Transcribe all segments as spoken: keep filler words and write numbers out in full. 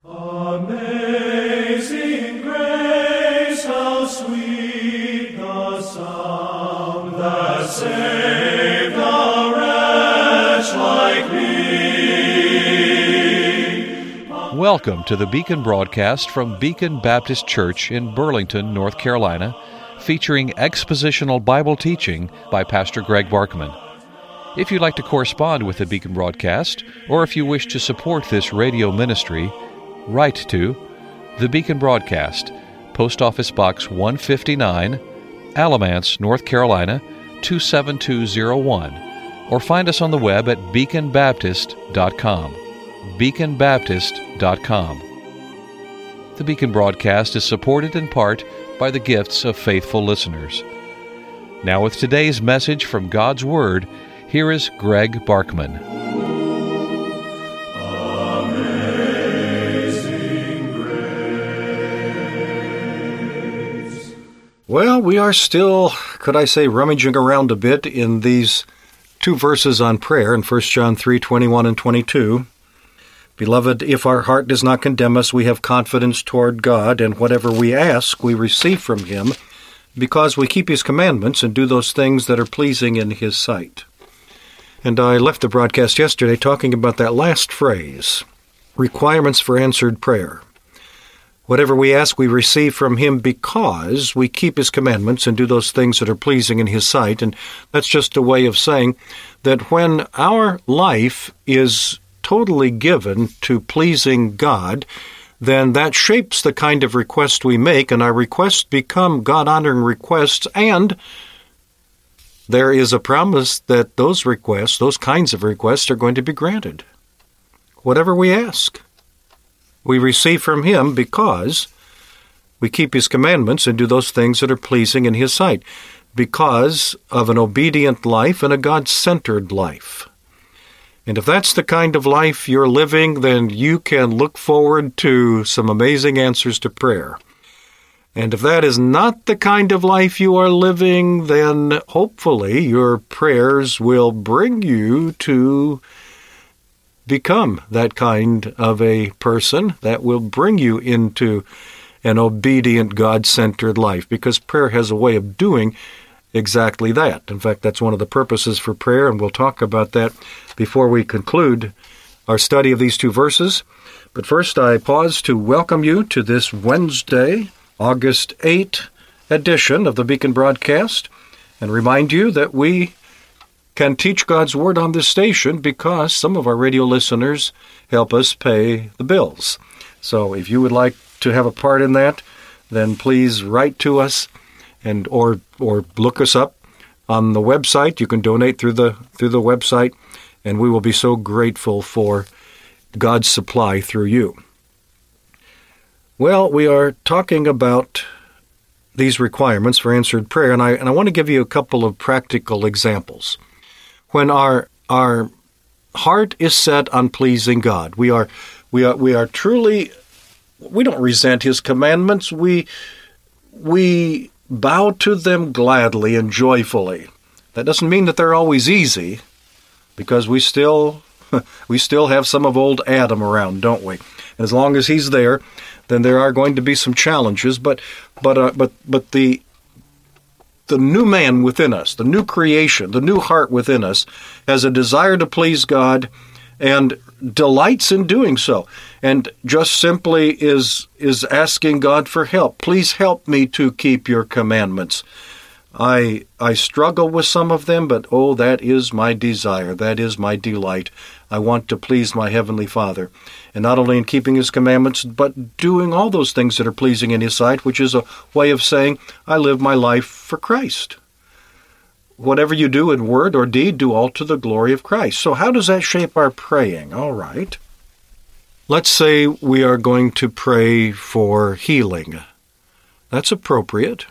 Amazing grace, how sweet the sound that saved a wretch like me. Welcome to the Beacon broadcast from Beacon Baptist Church in Burlington, North Carolina, featuring expositional Bible teaching by Pastor Greg Barkman. If you'd like to correspond with the Beacon broadcast, or if you wish to support this radio ministry, write to The Beacon Broadcast, Post Office Box one fifty-nine, Alamance, North Carolina, two seven two zero one, or find us on the web at beacon baptist dot com. beacon baptist dot com. The Beacon Broadcast is supported in part by the gifts of faithful listeners. Now with today's message from God's Word, here is Greg Barkman. Well, we are still, could I say, rummaging around a bit in these two verses on prayer in First John three, twenty-one and twenty-two. Beloved, if our heart does not condemn us, we have confidence toward God, and whatever we ask, we receive from Him, because we keep His commandments and do those things that are pleasing in His sight. And I left the broadcast yesterday talking about that last phrase, requirements for answered prayer. Whatever we ask, we receive from Him because we keep His commandments and do those things that are pleasing in His sight. And that's just a way of saying that when our life is totally given to pleasing God, then that shapes the kind of request we make, and our requests become God-honoring requests, and there is a promise that those requests, those kinds of requests, are going to be granted. Whatever we ask, we receive from Him because we keep His commandments and do those things that are pleasing in His sight, because of an obedient life and a God-centered life. And if that's the kind of life you're living, then you can look forward to some amazing answers to prayer. And if that is not the kind of life you are living, then hopefully your prayers will bring you to become that kind of a person that will bring you into an obedient, God-centered life, because prayer has a way of doing exactly that. In fact, that's one of the purposes for prayer, and we'll talk about that before we conclude our study of these two verses. But first, I pause to welcome you to this Wednesday, August eighth edition of the Beacon Broadcast, and remind you that we can teach God's Word on this station because some of our radio listeners help us pay the bills. So if you would like to have a part in that, then please write to us and or or look us up on the website. You can donate through the through the website, and we will be so grateful for God's supply through you. Well, we are talking about these requirements for answered prayer, and I and I want to give you a couple of practical examples. When our our heart is set on pleasing God, we are we are we are truly we don't resent His commandments. We we bow to them gladly and joyfully. That doesn't mean that they're always easy, because we still we still have some of old Adam around, don't we? And as long as he's there, then there are going to be some challenges. But but uh, but but the the new man within us, the new creation, the new heart within us, has a desire to please God and delights in doing so, and just simply is is asking God for help. Please help me to keep your commandments. I I struggle with some of them, but oh, that is my desire. That is my delight. I want to please my Heavenly Father, and not only in keeping His commandments, but doing all those things that are pleasing in His sight, which is a way of saying, I live my life for Christ. Whatever you do in word or deed, do all to the glory of Christ. So how does that shape our praying? All right. Let's say we are going to pray for healing. That's appropriate.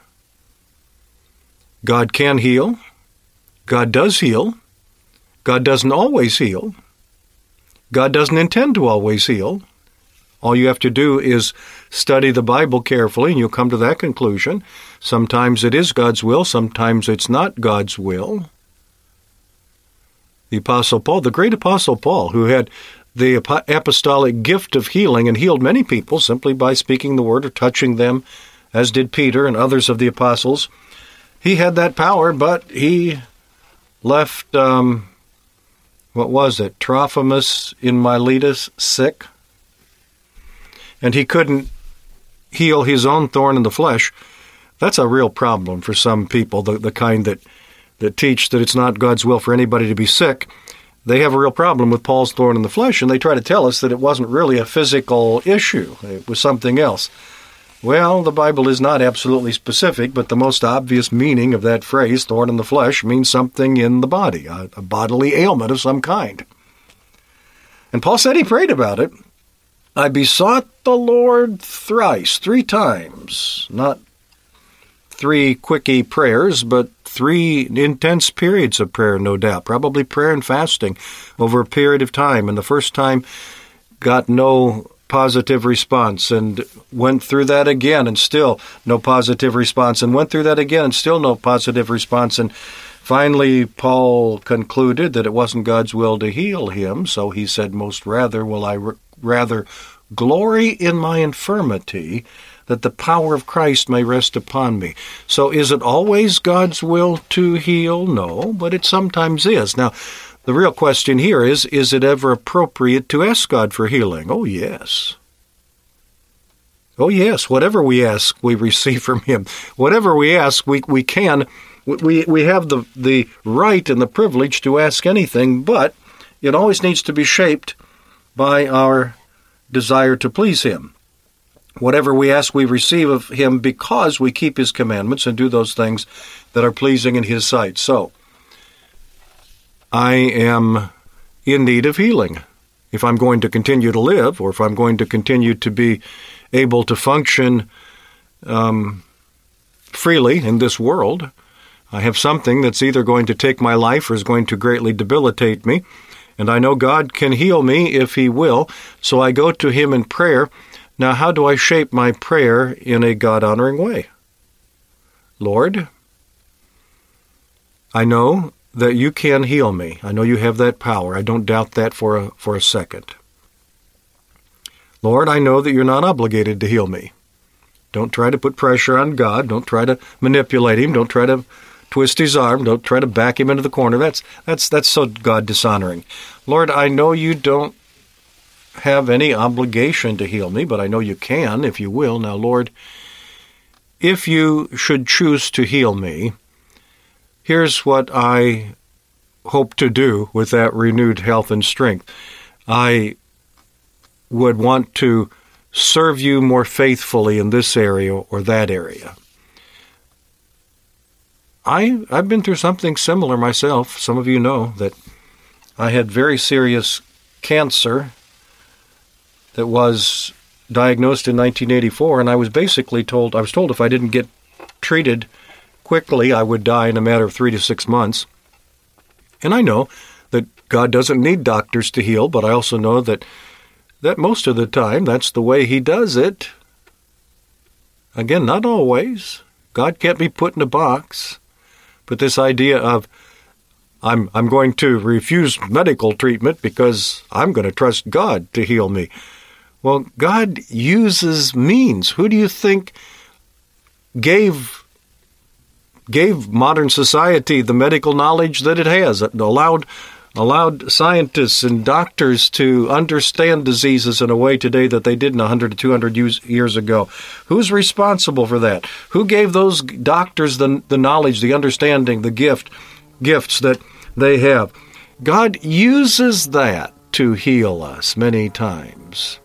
God can heal. God does heal. God doesn't always heal. God doesn't intend to always heal. All you have to do is study the Bible carefully, and you'll come to that conclusion. Sometimes it is God's will, sometimes it's not God's will. The Apostle Paul, the great Apostle Paul, who had the apostolic gift of healing and healed many people simply by speaking the word or touching them, as did Peter and others of the apostles. He had that power, but he left, um, what was it, Trophimus in Miletus sick, and he couldn't heal his own thorn in the flesh. That's a real problem for some people, the, the kind that, that teach that it's not God's will for anybody to be sick. They have a real problem with Paul's thorn in the flesh, and they try to tell us that it wasn't really a physical issue. It was something else. Well, the Bible is not absolutely specific, but the most obvious meaning of that phrase, thorn in the flesh, means something in the body, a, a bodily ailment of some kind. And Paul said he prayed about it. I besought the Lord thrice, three times, not three quickie prayers, but three intense periods of prayer, no doubt, probably prayer and fasting over a period of time. And the first time got no positive response, and went through that again and still no positive response, and went through that again and still no positive response. And finally Paul concluded that it wasn't God's will to heal him, so he said, most rather will I r- rather glory in my infirmity, that the power of Christ may rest upon me. So is it always God's will to heal? No, but it sometimes is. Now, the real question here is, is it ever appropriate to ask God for healing? Oh, yes. Oh, yes. Whatever we ask, we receive from Him. Whatever we ask, we we can. We, we have the, the right and the privilege to ask anything, but it always needs to be shaped by our desire to please Him. Whatever we ask, we receive of Him because we keep His commandments and do those things that are pleasing in His sight. So, I am in need of healing. If I'm going to continue to live, or if I'm going to continue to be able to function um, freely in this world, I have something that's either going to take my life or is going to greatly debilitate me. And I know God can heal me if He will, so I go to Him in prayer. Now, how do I shape my prayer in a God-honoring way? Lord, I know that you can heal me. I know you have that power. I don't doubt that for a, for a second. Lord, I know that you're not obligated to heal me. Don't try to put pressure on God. Don't try to manipulate Him. Don't try to twist His arm. Don't try to back Him into the corner. That's that's that's so God dishonoring. Lord, I know you don't have any obligation to heal me, but I know you can if you will. Now, Lord, if you should choose to heal me, here's what I hope to do with that renewed health and strength. I would want to serve you more faithfully in this area or that area. I, I've been through something similar myself. Some of you know that I had very serious cancer that was diagnosed in nineteen eighty-four, and I was basically told, I was told if I didn't get treated quickly, I would die in a matter of three to six months. And I know that God doesn't need doctors to heal, but I also know that that most of the time, that's the way He does it. Again, not always. God can't be put in a box. But this idea of, I'm I'm going to refuse medical treatment because I'm going to trust God to heal me. Well, God uses means. Who do you think gave gave modern society the medical knowledge that it has, it allowed allowed scientists and doctors to understand diseases in a way today that they didn't one hundred to two hundred years ago? Who's responsible for that? Who gave those doctors the, the knowledge, the understanding, the gift, gifts that they have? God uses that to heal us many times.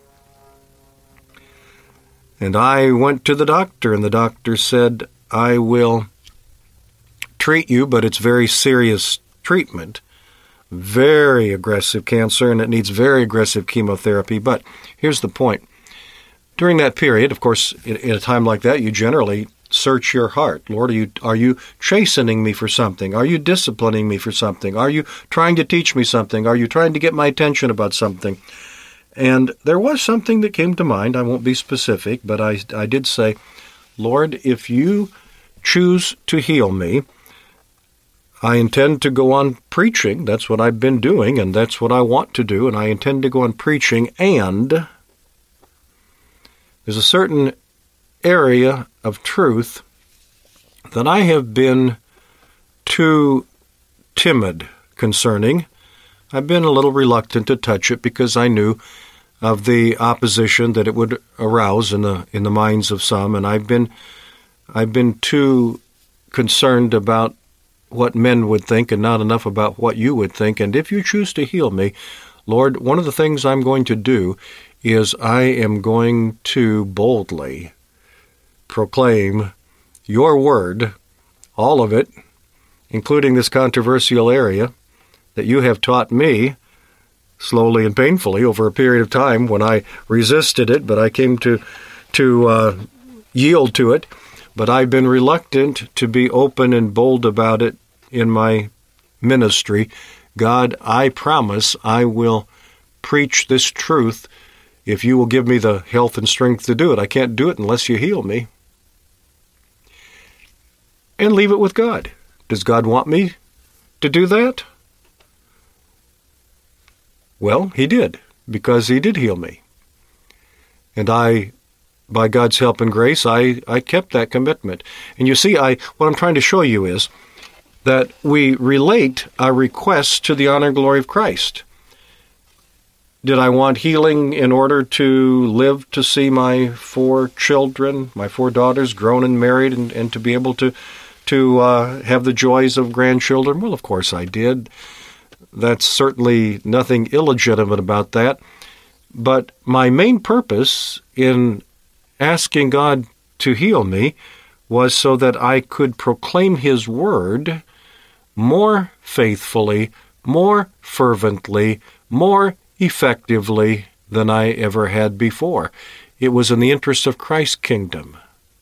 And I went to the doctor, and the doctor said, I will treat you, but it's very serious treatment. Very aggressive cancer, and it needs very aggressive chemotherapy. But here's the point. During that period, of course, in, in a time like that, you generally search your heart. Lord, are you, are you chastening me for something? Are you disciplining me for something? Are you trying to teach me something? Are you trying to get my attention about something? And there was something that came to mind. I won't be specific, but I, I did say, Lord, if you choose to heal me, I intend to go on preaching. That's what I've been doing, and that's what I want to do, and I intend to go on preaching. And there's a certain area of truth that I have been too timid concerning. I've been a little reluctant to touch it because I knew of the opposition that it would arouse in the in the minds of some, and I've been I've been too concerned about what men would think and not enough about what you would think. And if you choose to heal me, Lord, one of the things I'm going to do is I am going to boldly proclaim your word, all of it, including this controversial area that you have taught me slowly and painfully over a period of time when I resisted it, but I came to to uh, yield to it. But I've been reluctant to be open and bold about it in my ministry. God, I promise I will preach this truth if you will give me the health and strength to do it. I can't do it unless you heal me. And leave it with God. Does God want me to do that? Well, he did, because he did heal me. And I, by God's help and grace, I, I kept that commitment. And you see, I what I'm trying to show you is that we relate our requests to the honor and glory of Christ. Did I want healing in order to live to see my four children, my four daughters, grown and married, and, and to be able to, to uh, have the joys of grandchildren? Well, of course I did. That's certainly nothing illegitimate about that. But my main purpose in asking God to heal me was so that I could proclaim his word more faithfully, more fervently, more effectively than I ever had before. It was in the interest of Christ's kingdom.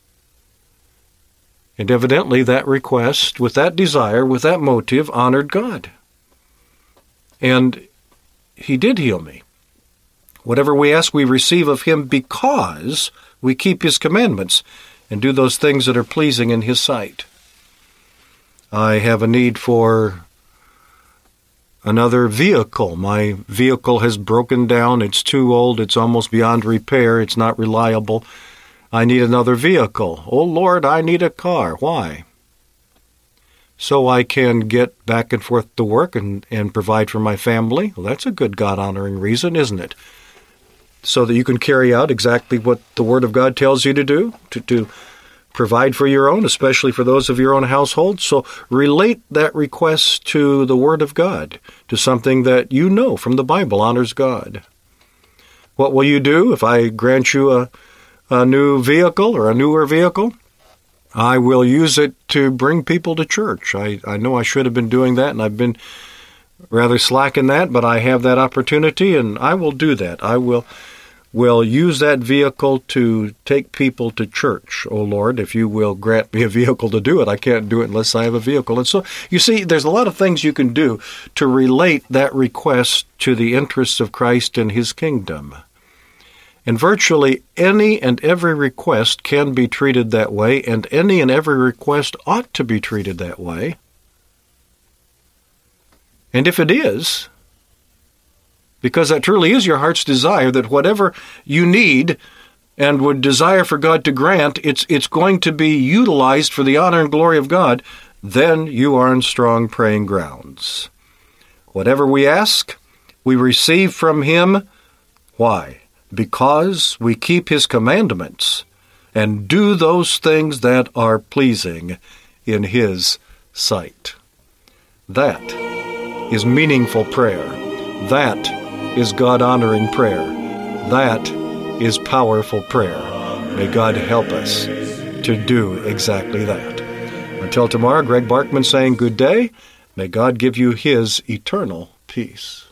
And evidently that request, with that desire, with that motive, honored God. And he did heal me. Whatever we ask, we receive of him because we keep his commandments and do those things that are pleasing in his sight. I have a need for another vehicle. My vehicle has broken down. It's too old. It's almost beyond repair. It's not reliable. I need another vehicle. Oh, Lord, I need a car. Why? So I can get back and forth to work and, and provide for my family. Well, that's a good God-honoring reason, isn't it? So that you can carry out exactly what the Word of God tells you to do, to, to provide for your own, especially for those of your own household. So relate that request to the Word of God, to something that you know from the Bible honors God. What will you do if I grant you a, a new vehicle or a newer vehicle? I will use it to bring people to church. I, I know I should have been doing that, and I've been rather slack in that, but I have that opportunity, and I will do that. I will will use that vehicle to take people to church, oh Lord, if you will grant me a vehicle to do it. I can't do it unless I have a vehicle. And so, you see, there's a lot of things you can do to relate that request to the interests of Christ and his kingdom. And virtually any and every request can be treated that way, and any and every request ought to be treated that way. And if it is, because that truly is your heart's desire, that whatever you need and would desire for God to grant, it's it's going to be utilized for the honor and glory of God, then you are in strong praying grounds. Whatever we ask, we receive from him. Why? Because we keep his commandments and do those things that are pleasing in his sight. That is meaningful prayer. That is God-honoring prayer. That is powerful prayer. May God help us to do exactly that. Until tomorrow, Greg Barkman saying good day. May God give you his eternal peace.